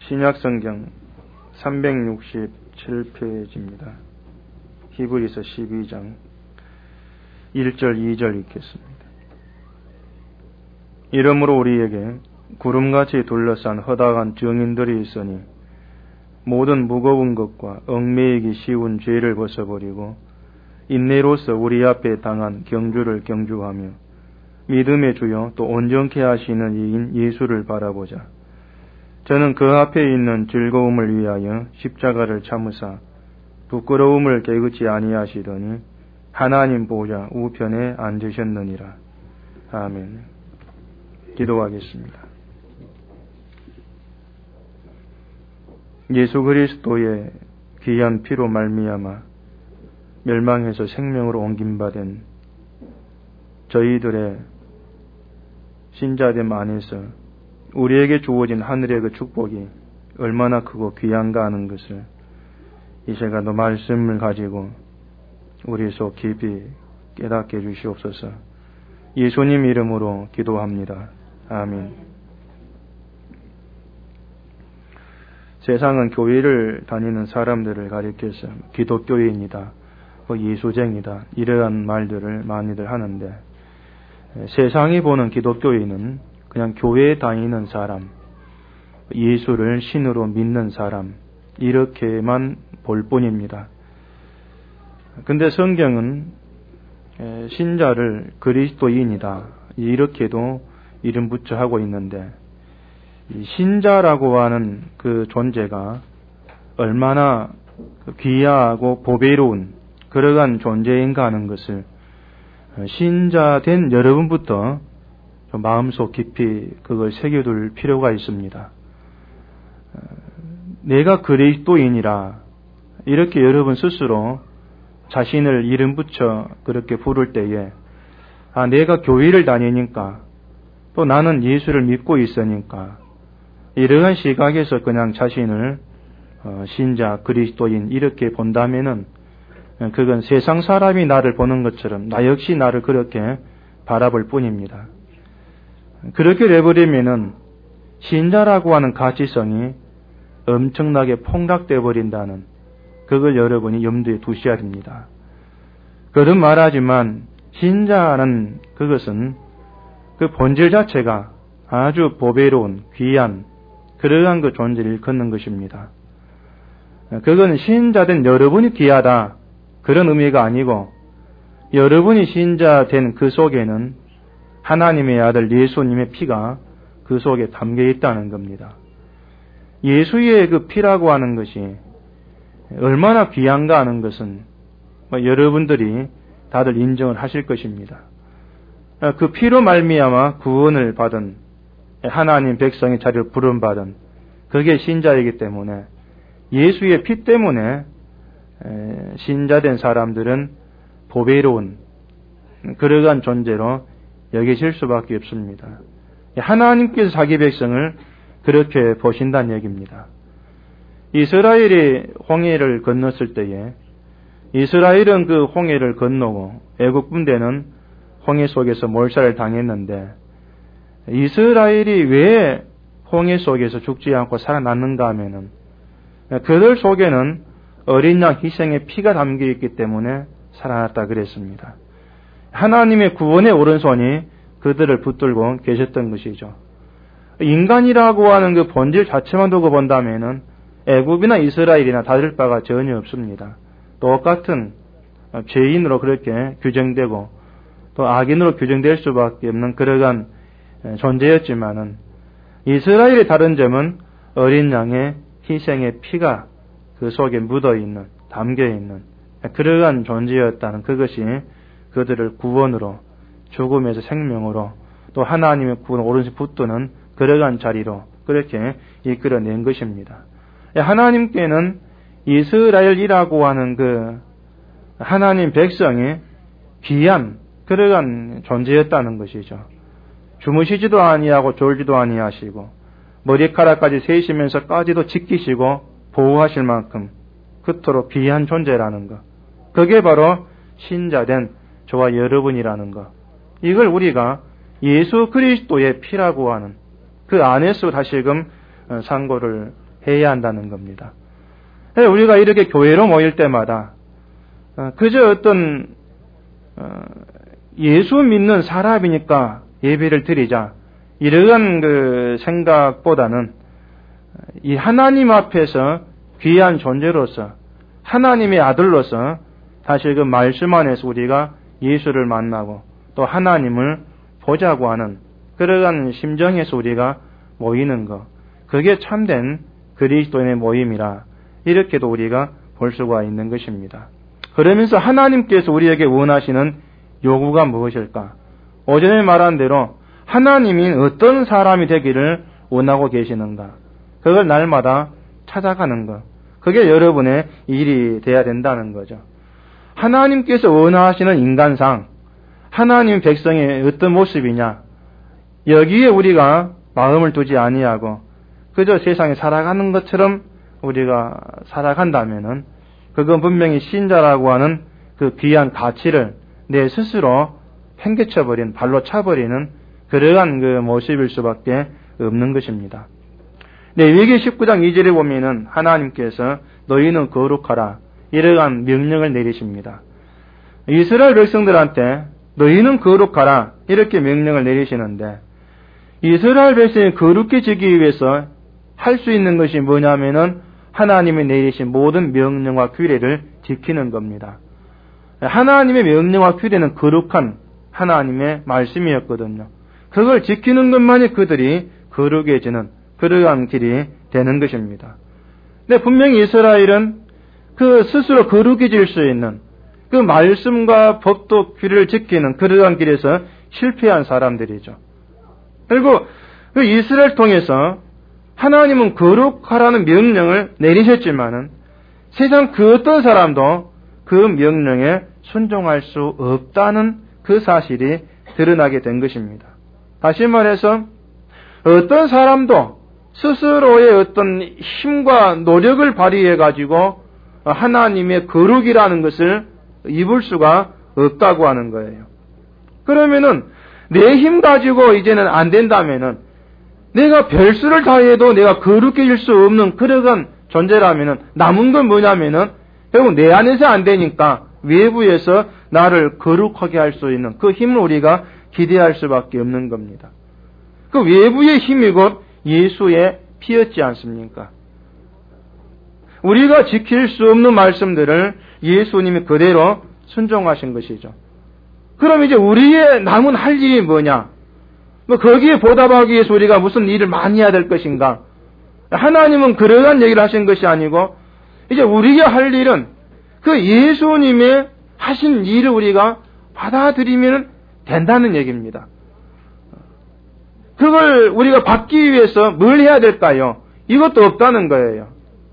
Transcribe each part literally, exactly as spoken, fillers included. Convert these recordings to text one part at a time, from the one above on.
신약성경 삼백육십칠 페이지입니다. 히브리서 십이 장 일 절 이 절 읽겠습니다. 이러므로 우리에게 구름같이 둘러싼 허다한 증인들이 있으니 모든 무거운 것과 얽매이기 쉬운 죄를 벗어버리고 인내로서 우리 앞에 당한 경주를 경주하며 믿음의 주요 또 온전케 하시는 이인 예수를 바라보자. 저는 그 앞에 있는 즐거움을 위하여 십자가를 참으사 부끄러움을 개의치 아니하시더니 하나님 보좌 우편에 앉으셨느니라. 아멘. 기도하겠습니다. 예수 그리스도의 귀한 피로 말미암아 멸망해서 생명으로 옮김받은 저희들의 신자됨 안에서 우리에게 주어진 하늘의 그 축복이 얼마나 크고 귀한가 하는 것을 이 시간도 말씀을 가지고 우리 속 깊이 깨닫게 해주시옵소서. 예수님 이름으로 기도합니다. 아멘. 세상은 교회를 다니는 사람들을 가리켜서 기독교인이다, 예수쟁이다 이러한 말들을 많이들 하는데 세상이 보는 기독교인은 그냥 교회에 다니는 사람, 예수를 신으로 믿는 사람 이렇게만 볼 뿐입니다. 근데 성경은 신자를 그리스도인이다 이렇게도 이름 붙여 하고 있는데 신자라고 하는 그 존재가 얼마나 귀하고 보배로운 그러한 존재인가 하는 것을 신자된 여러분부터 마음속 깊이 그걸 새겨둘 필요가 있습니다. 내가 그리스도인이라 이렇게 여러분 스스로 자신을 이름 붙여 그렇게 부를 때에 아 내가 교회를 다니니까 또 나는 예수를 믿고 있으니까 이러한 시각에서 그냥 자신을 어, 신자 그리스도인 이렇게 본다면은 그건 세상 사람이 나를 보는 것처럼 나 역시 나를 그렇게 바라볼 뿐입니다. 그렇게 돼버리면은 신자라고 하는 가치성이 엄청나게 폭락돼 버린다는 그걸 여러분이 염두에 두셔야 됩니다. 거듭 말하지만 신자는 그것은 그 본질 자체가 아주 보배로운 귀한 그러한 그 존재를 일컫는 것입니다. 그건 신자된 여러분이 귀하다 그런 의미가 아니고 여러분이 신자된 그 속에는 하나님의 아들 예수님의 피가 그 속에 담겨 있다는 겁니다. 예수의 그 피라고 하는 것이 얼마나 귀한가 하는 것은 여러분들이 다들 인정을 하실 것입니다. 그 피로 말미암아 구원을 받은 하나님 백성의 자리를 부름받은 그게 신자이기 때문에 예수의 피 때문에 신자된 사람들은 보배로운 그러한 존재로 여기실 수밖에 없습니다. 하나님께서 자기 백성을 그렇게 보신다는 얘기입니다. 이스라엘이 홍해를 건넜을 때에 이스라엘은 그 홍해를 건너고 애국 군대는 홍해 속에서 몰살을 당했는데 이스라엘이 왜 홍해 속에서 죽지 않고 살아났는가 하면은 그들 속에는 어린 양 희생의 피가 담겨 있기 때문에 살아났다 그랬습니다. 하나님의 구원의 오른손이 그들을 붙들고 계셨던 것이죠. 인간이라고 하는 그 본질 자체만 두고 본다면은 애굽이나 이스라엘이나 다를 바가 전혀 없습니다. 똑같은 죄인으로 그렇게 규정되고 또 악인으로 규정될 수밖에 없는 그러한 존재였지만은 이스라엘의 다른 점은 어린 양의 희생의 피가 그 속에 묻어있는 담겨있는 그러한 존재였다는 그것이 그들을 구원으로 죽음에서 생명으로 또 하나님의 구원 오른손 붙드는 그러한 자리로 그렇게 이끌어낸 것입니다. 하나님께는 이스라엘이라고 하는 그 하나님 백성이 귀한 그러한 존재였다는 것이죠. 주무시지도 아니하고 졸지도 아니하시고 머리카락까지 세시면서까지도 지키시고 보호하실 만큼 그토록 귀한 존재라는 것. 그게 바로 신자된 저와 여러분이라는 것. 이걸 우리가 예수 그리스도의 피라고 하는 그 안에서 다시금 상고를 해야 한다는 겁니다. 우리가 이렇게 교회로 모일 때마다 그저 어떤 예수 믿는 사람이니까 예배를 드리자 이러한 그 생각보다는 이 하나님 앞에서 귀한 존재로서 하나님의 아들로서 사실 그 말씀 안에서 우리가 예수를 만나고 또 하나님을 보자고 하는 그러한 심정에서 우리가 모이는 것, 그게 참된 그리스도인의 모임이라 이렇게도 우리가 볼 수가 있는 것입니다. 그러면서 하나님께서 우리에게 원하시는 요구가 무엇일까? 오전에 말한 대로 하나님이 어떤 사람이 되기를 원하고 계시는가? 그걸 날마다 찾아가는 것. 그게 여러분의 일이 돼야 된다는 거죠. 하나님께서 원하시는 인간상, 하나님 백성의 어떤 모습이냐? 여기에 우리가 마음을 두지 아니하고 그저 세상에 살아가는 것처럼 우리가 살아간다면은 그건 분명히 신자라고 하는 그 귀한 가치를 내 스스로 팽개쳐버린, 발로 차버리는 그러한 그 모습일 수밖에 없는 것입니다. 레위기 십구 장 이 절에 보면은 하나님께서 너희는 거룩하라 이러한 명령을 내리십니다. 이스라엘 백성들한테 너희는 거룩하라 이렇게 명령을 내리시는데 이스라엘 백성이 거룩해지기 위해서 할 수 있는 것이 뭐냐면은 하나님이 내리신 모든 명령과 규례를 지키는 겁니다. 하나님의 명령과 규례는 거룩한 하나님의 말씀이었거든요. 그걸 지키는 것만이 그들이 거룩해지는 그러한 길이 되는 것입니다. 근데 분명히 이스라엘은 그 스스로 거룩해질 수 있는 그 말씀과 법도 규례를 지키는 그러한 길에서 실패한 사람들이죠. 그리고 그 이스라엘 통해서 하나님은 거룩하라는 명령을 내리셨지만은 세상 그 어떤 사람도 그 명령에 순종할 수 없다는 그 사실이 드러나게 된 것입니다. 다시 말해서 어떤 사람도 스스로의 어떤 힘과 노력을 발휘해 가지고 하나님의 거룩이라는 것을 입을 수가 없다고 하는 거예요. 그러면은 내 힘 가지고 이제는 안 된다면은 내가 별수를 다해도 내가 거룩해질 수 없는 그러한 존재라면은 남은 건 뭐냐면은 결국 내 안에서 안 되니까 외부에서 나를 거룩하게 할 수 있는 그 힘을 우리가 기대할 수밖에 없는 겁니다. 그 외부의 힘이 곧 예수의 피였지 않습니까? 우리가 지킬 수 없는 말씀들을 예수님이 그대로 순종하신 것이죠. 그럼 이제 우리의 남은 할 일이 뭐냐? 뭐 거기에 보답하기 위해서 우리가 무슨 일을 많이 해야 될 것인가? 하나님은 그러한 얘기를 하신 것이 아니고 이제 우리가 할 일은 그 예수님의 하신 일을 우리가 받아들이면 된다는 얘기입니다. 그걸 우리가 받기 위해서 뭘 해야 될까요? 이것도 없다는 거예요.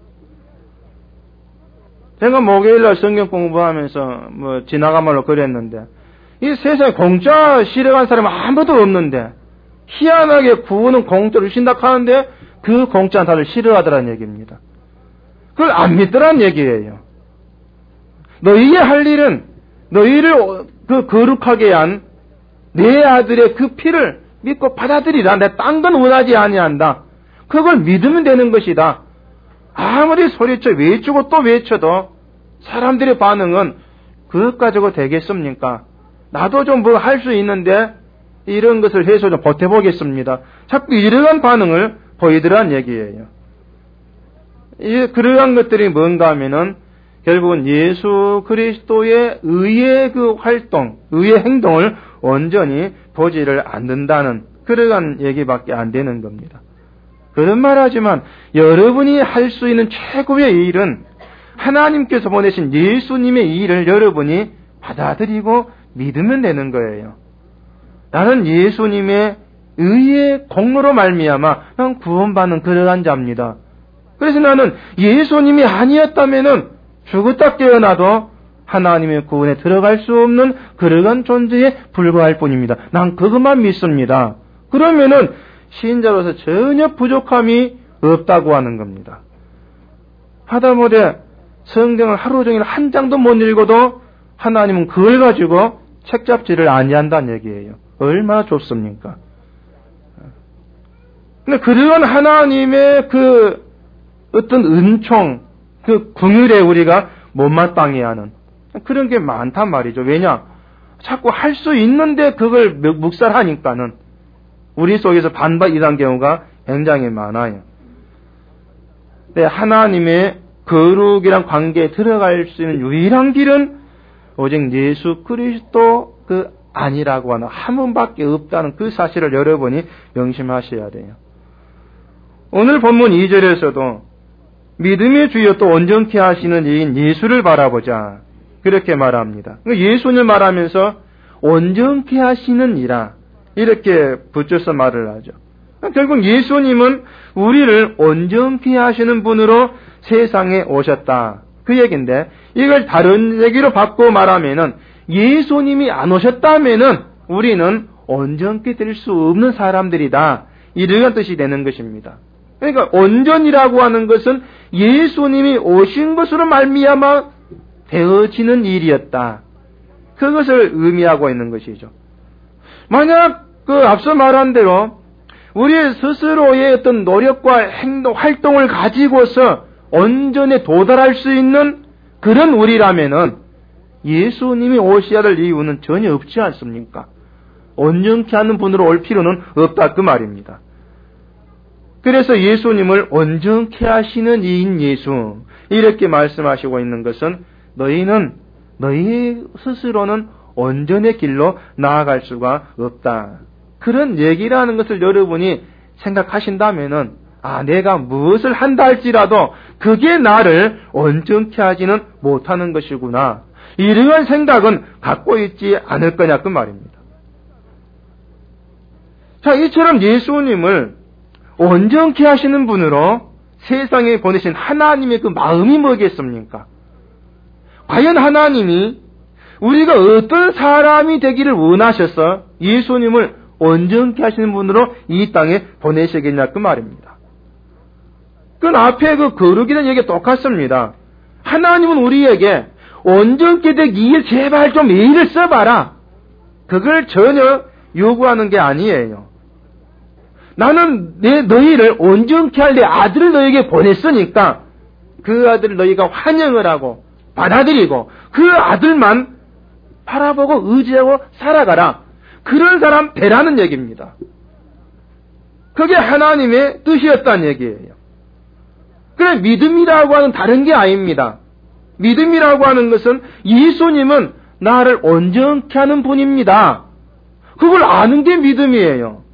제가 목요일날 성경 공부하면서 뭐 지나간 말로 그랬는데 이 세상에 공짜 싫어하는 사람은 아무도 없는데 희한하게 구원은 공짜로 주신다 하는데 그 공짜는 다들 싫어하더라는 얘기입니다. 그걸 안 믿더라는 얘기예요. 너희의 할 일은 너희를 그 거룩하게 한 내 아들의 그 피를 믿고 받아들이라. 내 딴 건 원하지 아니한다. 그걸 믿으면 되는 것이다. 아무리 소리쳐 외치고 또 외쳐도 사람들의 반응은 그것 가지고 되겠습니까? 나도 좀 뭐 할 수 있는데 이런 것을 해서 좀 버텨보겠습니다. 자꾸 이러한 반응을 보이더란 얘기예요. 이 그러한 것들이 뭔가 하면은 결국은 예수 그리스도의 의의 그 활동, 의의 행동을 온전히 보지를 않는다는 그러한 얘기밖에 안 되는 겁니다. 그런 말하지만 여러분이 할 수 있는 최고의 일은 하나님께서 보내신 예수님의 일을 여러분이 받아들이고 믿으면 되는 거예요. 나는 예수님의 의의 공로로 말미암아 난 구원받는 그러한 자입니다. 그래서 나는 예수님이 아니었다면은 죽었다 깨어나도 하나님의 구원에 들어갈 수 없는 그러한 존재에 불과할 뿐입니다. 난 그것만 믿습니다. 그러면은 신자로서 전혀 부족함이 없다고 하는 겁니다. 하다못해 성경을 하루 종일 한 장도 못 읽어도 하나님은 그걸 가지고 책 잡지를 아니한다는 얘기예요. 얼마나 좋습니까? 근데 그러한 하나님의 그 어떤 은총, 그 긍휼에 우리가 못마땅해 하는 그런 게 많단 말이죠. 왜냐? 자꾸 할 수 있는데 그걸 묵살하니까는 우리 속에서 반발이란 경우가 굉장히 많아요. 네, 하나님의 거룩이란 관계에 들어갈 수 있는 유일한 길은 오직 예수 그리스도 그 아니라고 하는 한 분밖에 없다는 그 사실을 여러분이 명심하셔야 돼요. 오늘 본문 이 절에서도 믿음의 주여 또 온전케 하시는 이인 예수를 바라보자 그렇게 말합니다. 예수를 말하면서 온전케 하시는 이라 이렇게 붙여서 말을 하죠. 결국 예수님은 우리를 온전케 하시는 분으로 세상에 오셨다. 그 얘기인데 이걸 다른 얘기로 바꿔 말하면은 예수님이 안 오셨다면은 우리는 온전케 될 수 없는 사람들이다. 이런 뜻이 되는 것입니다. 그러니까 온전이라고 하는 것은 예수님이 오신 것으로 말미암아 되어지는 일이었다. 그것을 의미하고 있는 것이죠. 만약 그 앞서 말한 대로 우리의 스스로의 어떤 노력과 행동, 활동을 가지고서 온전에 도달할 수 있는 그런 우리라면은 예수님이 오셔야 될 이유는 전혀 없지 않습니까? 온전케 하는 분으로 올 필요는 없다 그 말입니다. 그래서 예수님을 온전케 하시는 이인 예수 이렇게 말씀하시고 있는 것은 너희는 너희 스스로는 온전의 길로 나아갈 수가 없다. 그런 얘기라는 것을 여러분이 생각하신다면은 아 내가 무엇을 한다 할지라도 그게 나를 온전케 하지는 못하는 것이구나. 이러한 생각은 갖고 있지 않을 거냐 그 말입니다. 자, 이처럼 예수님을 온전케 하시는 분으로 세상에 보내신 하나님의 그 마음이 뭐겠습니까? 과연 하나님이 우리가 어떤 사람이 되기를 원하셔서 예수님을 온전케 하시는 분으로 이 땅에 보내시겠냐 그 말입니다. 그 앞에 그 거룩이라는 얘기가 똑같습니다. 하나님은 우리에게 온전케 되기 위해 제발 좀 예의를 써봐라. 그걸 전혀 요구하는 게 아니에요. 나는 내 너희를 온전케 할 내 아들을 너희에게 보냈으니까 그 아들을 너희가 환영을 하고 받아들이고 그 아들만 바라보고 의지하고 살아가라. 그런 사람 되라는 얘기입니다. 그게 하나님의 뜻이었다는 얘기예요. 그래 믿음이라고 하는 다른 게 아닙니다. 믿음이라고 하는 것은 예수님은 나를 온전케 하는 분입니다. 그걸 아는 게 믿음이에요.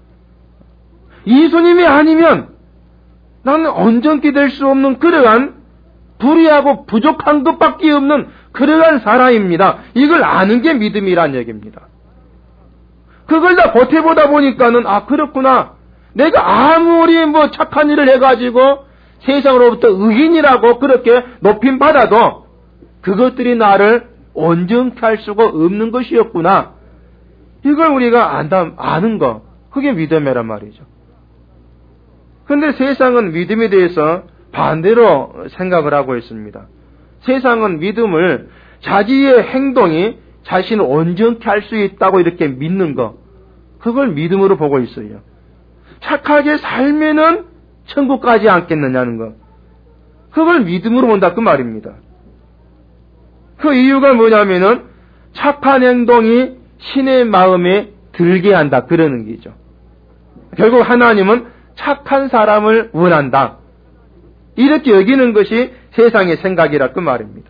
예수님이 아니면 나는 온전케 될 수 없는 그러한 불의하고 부족한 것밖에 없는 그러한 사람입니다. 이걸 아는 게 믿음이란 얘기입니다. 그걸 다 버텨보다 보니까는 아 그렇구나. 내가 아무리 뭐 착한 일을 해가지고 세상으로부터 의인이라고 그렇게 높임 받아도 그것들이 나를 온전케 할 수가 없는 것이었구나. 이걸 우리가 안다, 아는 거. 그게 믿음이란 말이죠. 근데 세상은 믿음에 대해서 반대로 생각을 하고 있습니다. 세상은 믿음을 자기의 행동이 자신을 온전케 할 수 있다고 이렇게 믿는 거. 그걸 믿음으로 보고 있어요. 착하게 살면은 천국 가지 않겠느냐는 거. 그걸 믿음으로 본다 그 말입니다. 그 이유가 뭐냐면은 착한 행동이 신의 마음에 들게 한다 그러는 거죠. 결국 하나님은 착한 사람을 원한다. 이렇게 여기는 것이 세상의 생각이라 그 말입니다.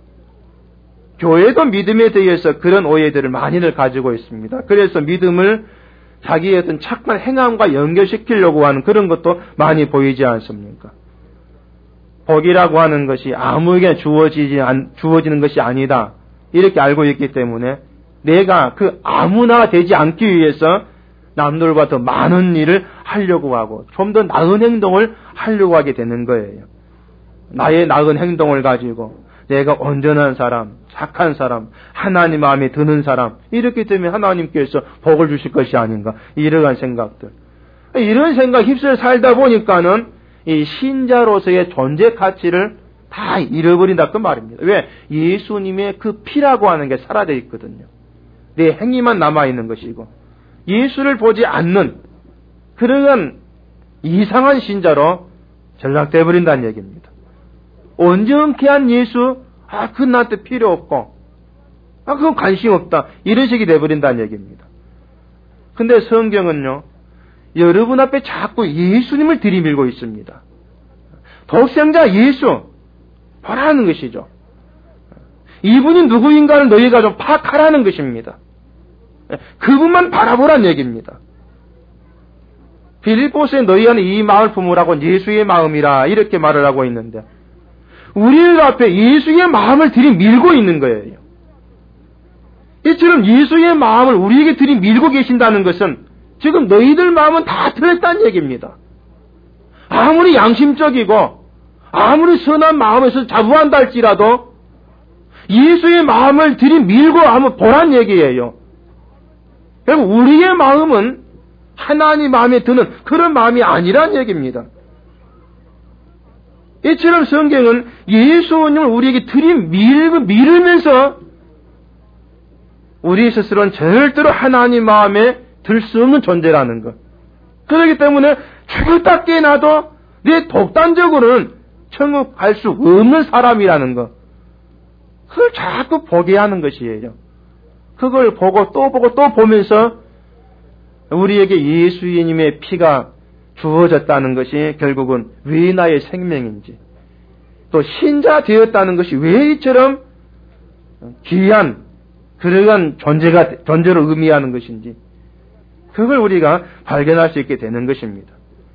교회도 믿음에 대해서 그런 오해들을 많이들 가지고 있습니다. 그래서 믿음을 자기의 어떤 착한 행함과 연결시키려고 하는 그런 것도 많이 보이지 않습니까? 복이라고 하는 것이 아무에게나 주어지지 않, 주어지는 것이 아니다. 이렇게 알고 있기 때문에 내가 그 아무나 되지 않기 위해서 남들보다 더 많은 일을 하려고 하고 좀 더 나은 행동을 하려고 하게 되는 거예요. 나의 나은 행동을 가지고 내가 온전한 사람, 착한 사람, 하나님 마음에 드는 사람 이렇기 때문에 하나님께서 복을 주실 것이 아닌가 이러한 생각들. 이런 생각 휩쓸려 살다 보니까는 이 신자로서의 존재 가치를 다 잃어버린다 그 말입니다. 왜? 예수님의 그 피라고 하는 게 사라져 있거든요. 내 행위만 남아있는 것이고 예수를 보지 않는 그러한 이상한 신자로 전락돼 버린다는 얘기입니다. 온전케한 예수, 아, 그건 나한테 필요 없고, 아, 그건 관심 없다. 이런 식이 돼버린다는 얘기입니다. 근데 성경은요, 여러분 앞에 자꾸 예수님을 들이밀고 있습니다. 독생자 예수, 보라는 것이죠. 이분이 누구인가를 너희가 좀 파악하라는 것입니다. 그분만 바라보란 얘기입니다. 빌립보서에 너희 안에 이 마음을 품으라고 예수의 마음이라 이렇게 말을 하고 있는데 우리들 앞에 예수의 마음을 들이밀고 있는 거예요. 이처럼 예수의 마음을 우리에게 들이밀고 계신다는 것은 지금 너희들 마음은 다 틀렸다는 얘기입니다. 아무리 양심적이고 아무리 선한 마음에서 자부한다 할지라도 예수의 마음을 들이밀고 한번 보란 얘기예요. 결국 우리의 마음은 하나님 마음에 드는 그런 마음이 아니란 얘기입니다. 이처럼 성경은 예수님을 우리에게 들이밀고 밀으면서 우리 스스로는 절대로 하나님 마음에 들 수 없는 존재라는 것. 그렇기 때문에 죽었다 깨나도 내 독단적으로는 천국 갈 수 없는 사람이라는 것. 그걸 자꾸 보게 하는 것이에요. 그걸 보고 또 보고 또 보면서 우리에게 예수님의 피가 주어졌다는 것이 결국은 왜 나의 생명인지, 또 신자 되었다는 것이 왜 이처럼 귀한 그러한 존재가, 존재로 의미하는 것인지, 그걸 우리가 발견할 수 있게 되는 것입니다.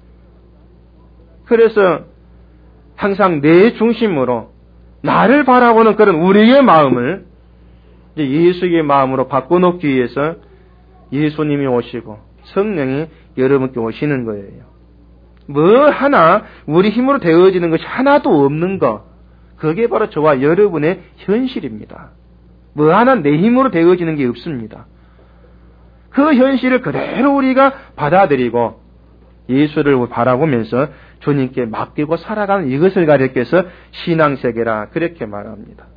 그래서 항상 내 중심으로 나를 바라보는 그런 우리의 마음을 이제 예수의 마음으로 바꿔놓기 위해서 예수님이 오시고 성령이 여러분께 오시는 거예요. 뭐 하나 우리 힘으로 되어지는 것이 하나도 없는 것, 그게 바로 저와 여러분의 현실입니다. 뭐 하나 내 힘으로 되어지는 게 없습니다. 그 현실을 그대로 우리가 받아들이고 예수를 바라보면서 주님께 맡기고 살아가는 이것을 가리켜서 신앙세계라 그렇게 말합니다.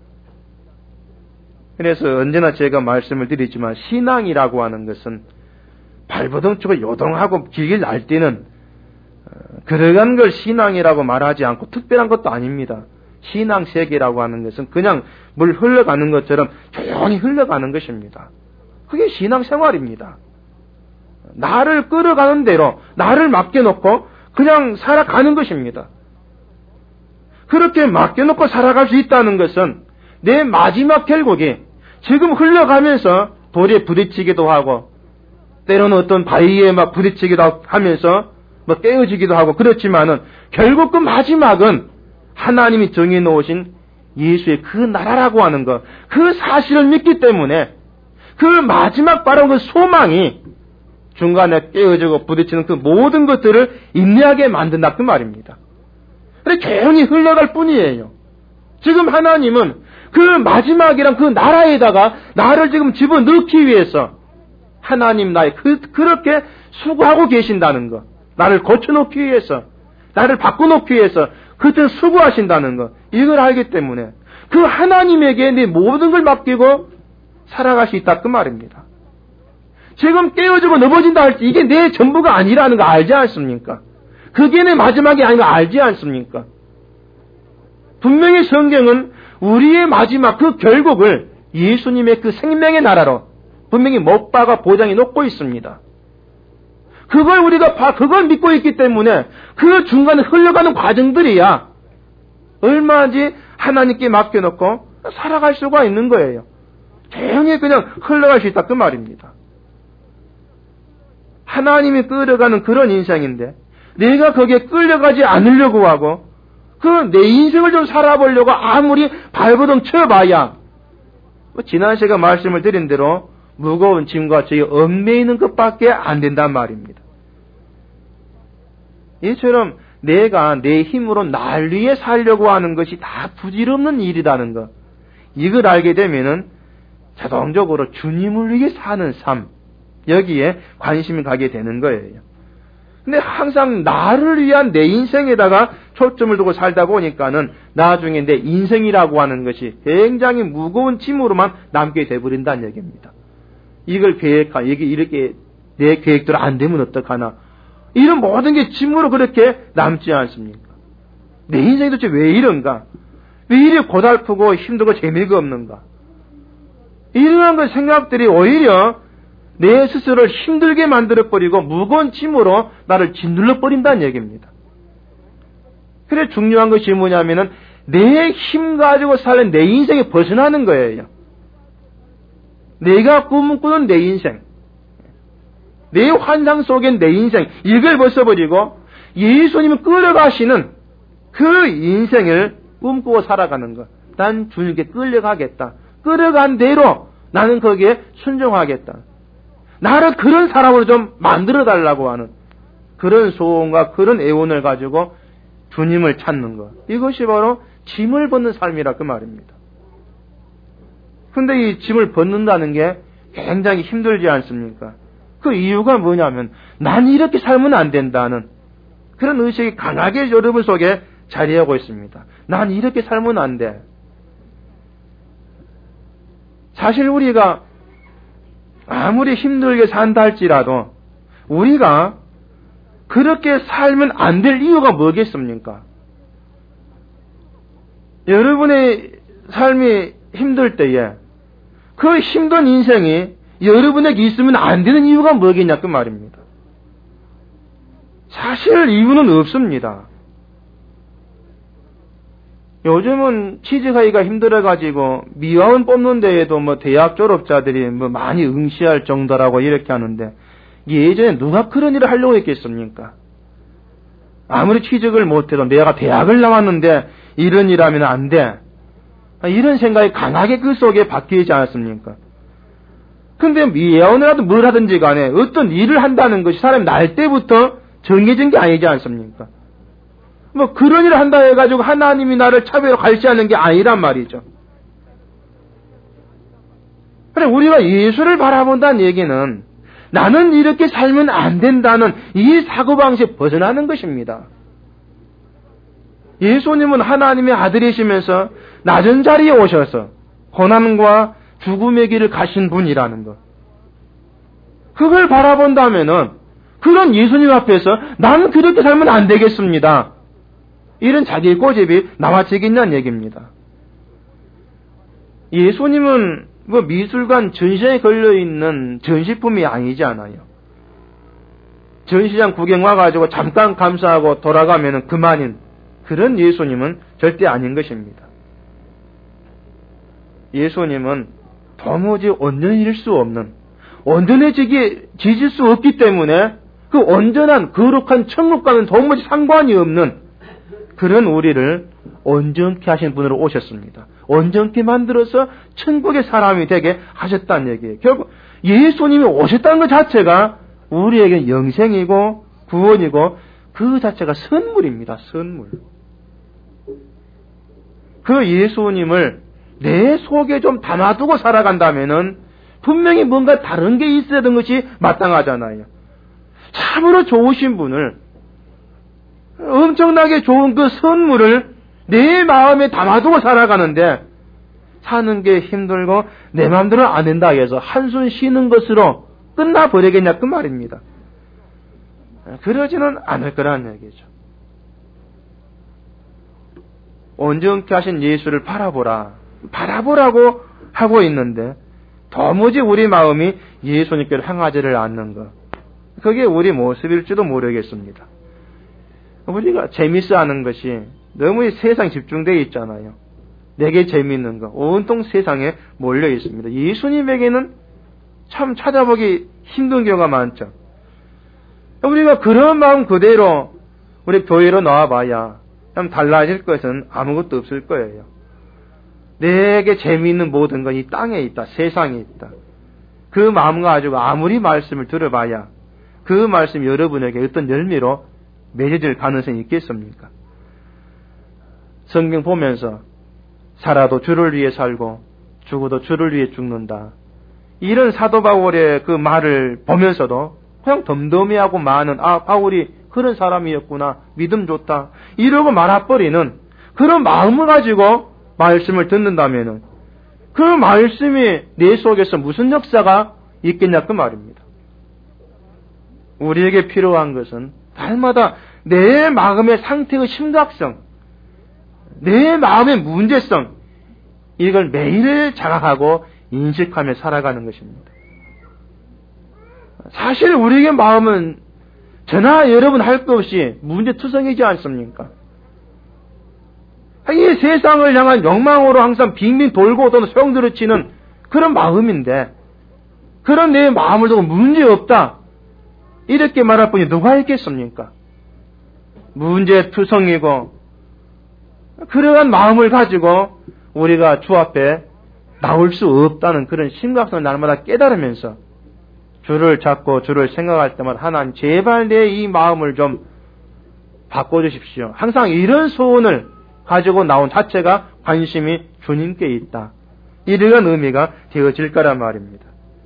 그래서 언제나 제가 말씀을 드리지만 신앙이라고 하는 것은 발버둥 치고 요동하고 길게 날뛰는 그러한 걸 신앙이라고 말하지 않고 특별한 것도 아닙니다. 신앙세계라고 하는 것은 그냥 물 흘러가는 것처럼 조용히 흘러가는 것입니다. 그게 신앙생활입니다. 나를 끌어가는 대로 나를 맡겨놓고 그냥 살아가는 것입니다. 그렇게 맡겨놓고 살아갈 수 있다는 것은 내 마지막 결국이 지금 흘러가면서 돌에 부딪히기도 하고 때로는 어떤 바위에 막 부딪히기도 하면서 뭐 깨어지기도 하고 그렇지만은 결국 그 마지막은 하나님이 정해 놓으신 예수의 그 나라라고 하는 것, 그 사실을 믿기 때문에 그 마지막 바로 그 소망이 중간에 깨어지고 부딪히는 그 모든 것들을 인내하게 만든다 그 말입니다. 그래 조용히 흘러갈 뿐이에요. 지금 하나님은 그 마지막이란 그 나라에다가 나를 지금 집어넣기 위해서 하나님 나의 그, 그렇게 수고하고 계신다는 것, 나를 고쳐놓기 위해서, 나를 바꿔놓기 위해서 그때 수고하신다는 것, 이걸 알기 때문에 그 하나님에게 내 모든 걸 맡기고 살아갈 수 있다 그 말입니다. 지금 깨어지고 넘어진다 할지 이게 내 전부가 아니라는 거 알지 않습니까? 그게 내 마지막이 아닌 거 알지 않습니까? 분명히 성경은 우리의 마지막 그 결국을 예수님의 그 생명의 나라로 분명히 못 박아 보장해 놓고 있습니다. 그걸 우리가 봐, 그걸 믿고 있기 때문에 그 중간에 흘러가는 과정들이야 얼마든지 하나님께 맡겨놓고 살아갈 수가 있는 거예요. 조용히 그냥 흘러갈 수 있다 그 말입니다. 하나님이 끌어가는 그런 인생인데 내가 거기에 끌려가지 않으려고 하고 그 내 인생을 좀 살아보려고 아무리 발버둥 쳐봐야 뭐 지난 시간에 말씀을 드린 대로 무거운 짐과 저희 얽매이는 것밖에 안 된단 말입니다. 이처럼 내가 내 힘으로 날 위해 살려고 하는 것이 다 부질없는 일이라는 것, 이걸 알게 되면은 자동적으로 주님을 위해 사는 삶, 여기에 관심이 가게 되는 거예요. 근데 항상 나를 위한 내 인생에다가 초점을 두고 살다 보니까는 나중에 내 인생이라고 하는 것이 굉장히 무거운 짐으로만 남게 돼버린다는 얘기입니다. 이걸 계획하, 이게 이렇게 내 계획대로 안 되면 어떡하나. 이런 모든 게 짐으로 그렇게 남지 않습니까? 내 인생이 도대체 왜 이런가? 왜 이리 고달프고 힘들고 재미가 없는가? 이러한 그 생각들이 오히려 내 스스로를 힘들게 만들어버리고 무거운 짐으로 나를 짓눌러버린다는 얘기입니다. 그래 중요한 것이 뭐냐면은 내 힘 가지고 사는 내 인생에 벗어나는 거예요. 내가 꿈꾸는 내 인생, 내 환상 속엔 내 인생, 이걸 벗어버리고 예수님을 끌어가시는 그 인생을 꿈꾸고 살아가는 것. 난 주님께 끌려가겠다. 끌어간 대로 나는 거기에 순종하겠다. 나를 그런 사람으로 좀 만들어달라고 하는 그런 소원과 그런 애원을 가지고 주님을 찾는 것. 이것이 바로 짐을 벗는 삶이라 그 말입니다. 근데 이 짐을 벗는다는 게 굉장히 힘들지 않습니까? 그 이유가 뭐냐면 난 이렇게 살면 안 된다는 그런 의식이 강하게 여러분 속에 자리하고 있습니다. 난 이렇게 살면 안 돼. 사실 우리가 아무리 힘들게 산다 할지라도 우리가 그렇게 살면 안 될 이유가 뭐겠습니까? 여러분의 삶이 힘들 때에 그 힘든 인생이 여러분에게 있으면 안 되는 이유가 뭐겠냐 그 말입니다. 사실 이유는 없습니다. 요즘은 취직하기가 힘들어가지고 미화원 뽑는 데에도 뭐 대학 졸업자들이 뭐 많이 응시할 정도라고 이렇게 하는데 예전에 누가 그런 일을 하려고 했겠습니까? 아무리 취직을 못해도 내가 대학을 나왔는데 이런 일 하면 안 돼. 이런 생각이 강하게 그 속에 박혀있지 않았습니까? 근데 미화원을 하든 뭘 하든지 간에 어떤 일을 한다는 것이 사람이 날 때부터 정해진 게 아니지 않습니까? 뭐 그런 일을 한다 해가지고 하나님이 나를 차별로 갈시하는 게 아니란 말이죠. 그래 우리가 예수를 바라본다는 얘기는 나는 이렇게 살면 안 된다는 이 사고방식에 벗어나는 것입니다. 예수님은 하나님의 아들이시면서 낮은 자리에 오셔서 고난과 죽음의 길을 가신 분이라는 것. 그걸 바라본다면은 그런 예수님 앞에서 나는 그렇게 살면 안 되겠습니다. 이런 자기의 고집이 나와지겠냐는 얘기입니다. 예수님은 뭐 미술관 전시장에 걸려있는 전시품이 아니지 않아요. 전시장 구경 와가지고 잠깐 감사하고 돌아가면 그만인 그런 예수님은 절대 아닌 것입니다. 예수님은 도무지 온전해질 수 없는, 온전해지질 수 없기 때문에 그 온전한 거룩한 천국과는 도무지 상관이 없는 그런 우리를 온전케 하신 분으로 오셨습니다. 온전케 만들어서 천국의 사람이 되게 하셨다는 얘기예요. 결국 예수님이 오셨다는 것 자체가 우리에게 영생이고 구원이고 그 자체가 선물입니다. 선물. 그 예수님을 내 속에 좀 담아두고 살아간다면은 분명히 뭔가 다른 게 있어야 되는 것이 마땅하잖아요. 참으로 좋으신 분을, 엄청나게 좋은 그 선물을 내 마음에 담아두고 살아가는데 사는 게 힘들고 내 마음대로 안 된다 해서 한숨 쉬는 것으로 끝나버리겠냐 그 말입니다. 그러지는 않을 거라는 얘기죠. 온전케 하신 예수를 바라보라. 바라보라고 하고 있는데 도무지 우리 마음이 예수님께로 향하지를 않는 것. 그게 우리 모습일지도 모르겠습니다. 우리가 재밌어 하는 것이 너무 세상 집중되어 있잖아요. 내게 재밌는 거. 온통 세상에 몰려 있습니다. 예수님에게는 참 찾아보기 힘든 경우가 많죠. 우리가 그런 마음 그대로 우리 교회로 나와봐야 참 달라질 것은 아무것도 없을 거예요. 내게 재미있는 모든 건 이 땅에 있다. 세상에 있다. 그 마음 가지고 아무리 말씀을 들어봐야 그 말씀이 여러분에게 어떤 열매로 맺어질 가능성이 있겠습니까? 성경 보면서 살아도 주를 위해 살고 죽어도 주를 위해 죽는다. 이런 사도 바울의 그 말을 보면서도 그냥 덤덤해하고 많은 아 바울이 그런 사람이었구나. 믿음 좋다. 이러고 말아버리는 그런 마음을 가지고 말씀을 듣는다면은 그 말씀이 내 속에서 무슨 역사가 있겠냐 그 말입니다. 우리에게 필요한 것은 날마다 내 마음의 상태의 심각성, 내 마음의 문제성, 이걸 매일 자각하고 인식하며 살아가는 것입니다. 사실 우리의 마음은 저나 여러분 할 것 없이 문제투성이지 않습니까? 이 세상을 향한 욕망으로 항상 빙빙 돌고 또는 소용돌이치는 그런 마음인데, 그런 내 마음을 두고 문제없다 이렇게 말할 분이 누가 있겠습니까? 문제투성이고 그러한 마음을 가지고 우리가 주 앞에 나올 수 없다는 그런 심각성을 날마다 깨달으면서 주를 찾고 주를 생각할 때마다 하나님 제발 내 이 마음을 좀 바꿔주십시오. 항상 이런 소원을 가지고 나온 자체가 관심이 주님께 있다. 이러한 의미가 되어질 거란 말입니다.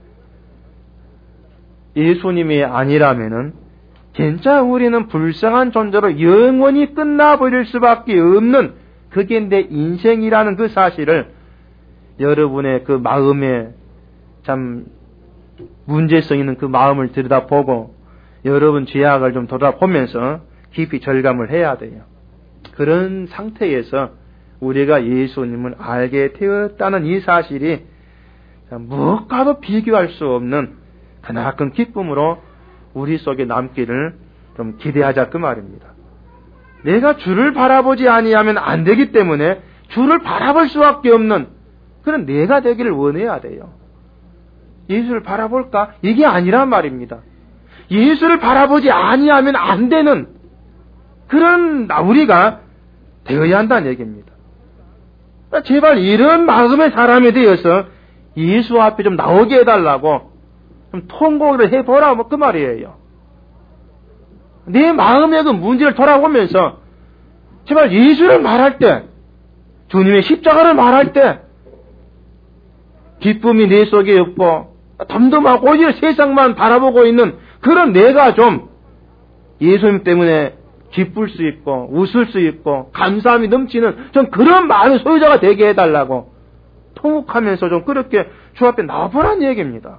예수님이 아니라면은 진짜 우리는 불쌍한 존재로 영원히 끝나버릴 수밖에 없는 그게 내 인생이라는 그 사실을 여러분의 그 마음에 참 문제성 있는 그 마음을 들여다보고 여러분 죄악을 좀 돌아보면서 깊이 절감을 해야 돼요. 그런 상태에서 우리가 예수님을 알게 되었다는 이 사실이 무엇과도 비교할 수 없는 크나큰 기쁨으로 우리 속에 남기를 좀 기대하자 그 말입니다. 내가 주를 바라보지 아니하면 안 되기 때문에 주를 바라볼 수밖에 없는 그런 내가 되기를 원해야 돼요. 예수를 바라볼까? 이게 아니란 말입니다. 예수를 바라보지 아니하면 안 되는 그런 우리가 되어야 한다는 얘기입니다. 제발 이런 마음의 사람이 되어서 예수 앞에 좀 나오게 해달라고 좀 통곡을 해보라 뭐 그 말이에요. 내 마음의 그 문제를 돌아보면서 제발 예수를 말할 때, 주님의 십자가를 말할 때 기쁨이 내 속에 없고 덤덤하고 오히려 세상만 바라보고 있는 그런 내가 좀 예수님 때문에 기쁠 수 있고 웃을 수 있고 감사함이 넘치는 좀 그런 마음의 소유자가 되게 해달라고 통곡하면서 좀 그렇게 주 앞에 나와보라는 얘기입니다.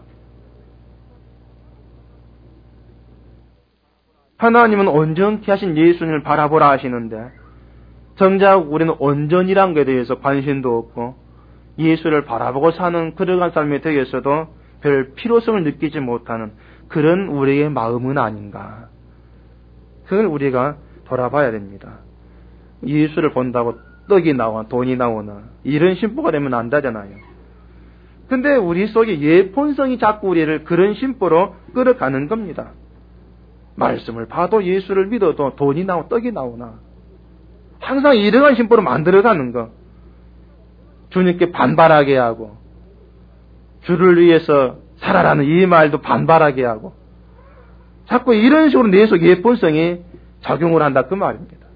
하나님은 온전케 하신 예수님을 바라보라 하시는데 정작 우리는 온전이란 것에 대해서 관심도 없고 예수를 바라보고 사는 그러한 삶에 대해서도 별 필요성을 느끼지 못하는 그런 우리의 마음은 아닌가. 그걸 우리가 돌아봐야 됩니다. 예수를 본다고 떡이 나와 돈이 나오나 이런 심보가 되면 안 되잖아요. 근데 우리 속에 예폰성이 자꾸 우리를 그런 심보로 끌어가는 겁니다. 말씀을 봐도 예수를 믿어도 돈이 나오고 떡이 나오나 항상 이러한 심보로 만들어가는 거. 주님께 반발하게 하고 주를 위해서 살아라는 이 말도 반발하게 하고 자꾸 이런 식으로 내 속 예본성이 작용을 한다 그 말입니다.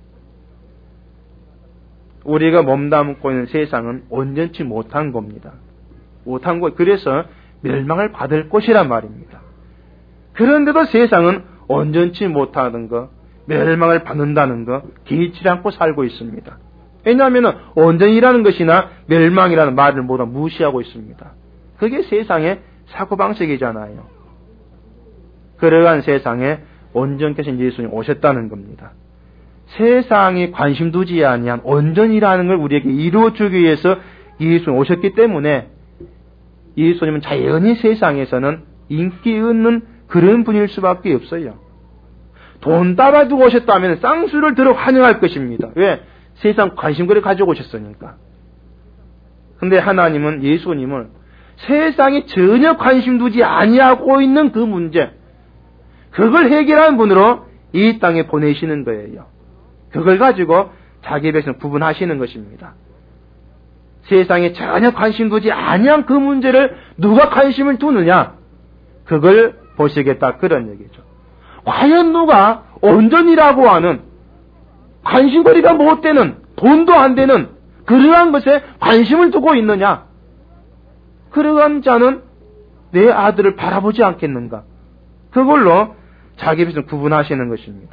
우리가 몸담고 있는 세상은 온전치 못한 겁니다. 못한 것, 그래서 멸망을 받을 것이란 말입니다. 그런데도 세상은 온전치 못하는 것, 멸망을 받는다는 것, 개의치 않고 살고 있습니다. 왜냐하면 온전이라는 것이나 멸망이라는 말을 모두 무시하고 있습니다. 그게 세상의 사고방식이잖아요. 그러한 세상에 온전케 하신 예수님 오셨다는 겁니다. 세상이 관심 두지 아니한 온전이라는 걸 우리에게 이루어주기 위해서 예수님 오셨기 때문에 예수님은 자연히 세상에서는 인기 있는 그런 분일 수밖에 없어요. 돈 따라두고 오셨다면 쌍수를 들어 환영할 것입니다. 왜? 세상 관심거리 가지고 오셨으니까. 근데 하나님은 예수님을 세상이 전혀 관심 두지 아니하고 있는 그 문제, 그걸 해결하는 분으로 이 땅에 보내시는 거예요. 그걸 가지고 자기 백성 구분하시는 것입니다. 세상에 전혀 관심 두지 아니한 그 문제를 누가 관심을 두느냐, 그걸 보시겠다 그런 얘기죠. 과연 누가 온전이라고 하는 관심거리가 못 되는, 돈도 안 되는 그러한 것에 관심을 두고 있느냐? 그러한 자는 내 아들을 바라보지 않겠는가? 그걸로 자기 백성 구분하시는 것입니다.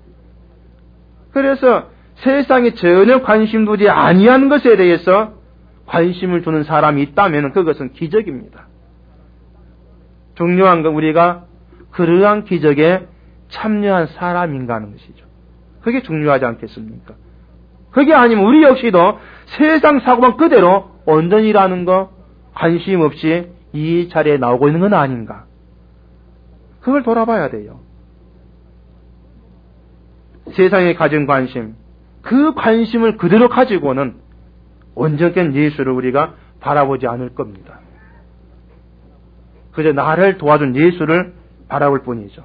그래서 세상에 전혀 관심 두지 아니한 것에 대해서 관심을 두는 사람이 있다면 그것은 기적입니다. 중요한 건 우리가 그러한 기적에 참여한 사람인가 하는 것이죠. 그게 중요하지 않겠습니까? 그게 아니면 우리 역시도 세상 사고방 그대로 온전이라는 거 관심 없이 이 자리에 나오고 있는 건 아닌가. 그걸 돌아봐야 돼요. 세상에 가진 관심, 그 관심을 그대로 가지고는 온전한 예수를 우리가 바라보지 않을 겁니다. 그저 나를 도와준 예수를 바라볼 뿐이죠.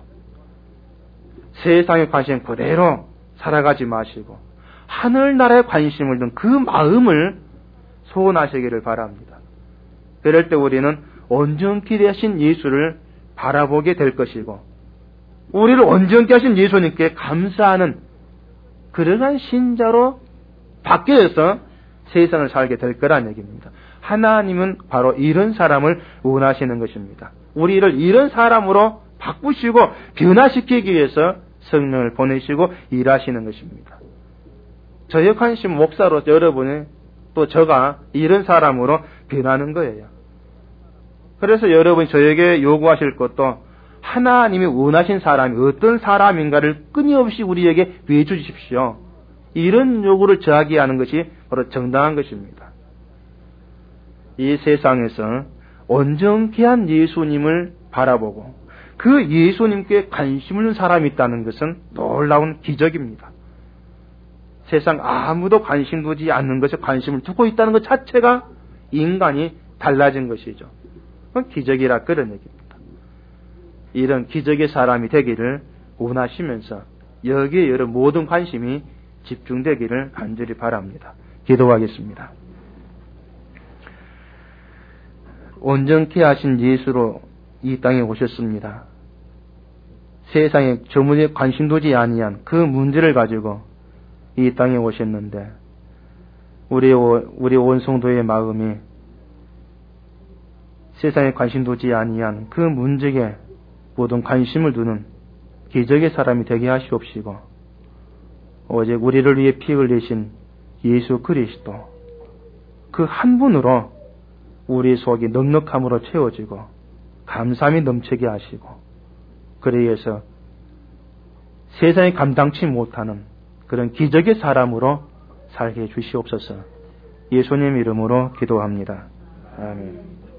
세상의 관심 그대로 살아가지 마시고 하늘나라에 관심을 둔 그 마음을 소원하시기를 바랍니다. 그럴 때 우리는 온전케 되신 예수를 바라보게 될 것이고 우리를 온전케 하신 예수님께 감사하는 그러한 신자로 바뀌어서 세상을 살게 될 거란 얘기입니다. 하나님은 바로 이런 사람을 원하시는 것입니다. 우리를 이런 사람으로 바꾸시고 변화시키기 위해서 성령을 보내시고 일하시는 것입니다. 저의 관심 목사로 여러분이 또 저가 이런 사람으로 변하는 거예요. 그래서 여러분이 저에게 요구하실 것도 하나님이 원하신 사람이 어떤 사람인가를 끊임없이 우리에게 보여주십시오. 이런 요구를 저하게 하는 것이 바로 정당한 것입니다. 이 세상에서 온전케 한 예수님을 바라보고 그 예수님께 관심을 둔 사람이 있다는 것은 놀라운 기적입니다. 세상 아무도 관심 두지 않는 것에 관심을 두고 있다는 것 자체가 인간이 달라진 것이죠. 그건 기적이라 그런 얘기입니다. 이런 기적의 사람이 되기를 원하시면서 여기에 여러 모든 관심이 집중되기를 간절히 바랍니다. 기도하겠습니다. 온전케 하신 예수로 이 땅에 오셨습니다. 세상에 저 문제에 관심 두지 아니한 그 문제를 가지고 이 땅에 오셨는데 우리 우리 온 성도의 마음이 세상에 관심 두지 아니한 그 문제에 모든 관심을 두는 기적의 사람이 되게 하시옵시고 오직 우리를 위해 피 흘리신 예수 그리스도 그 한 분으로 우리 속이 넉넉함으로 채워지고 감사함이 넘치게 하시고 그래서 세상에 감당치 못하는 그런 기적의 사람으로 살게 해주시옵소서. 예수님 이름으로 기도합니다. 아멘.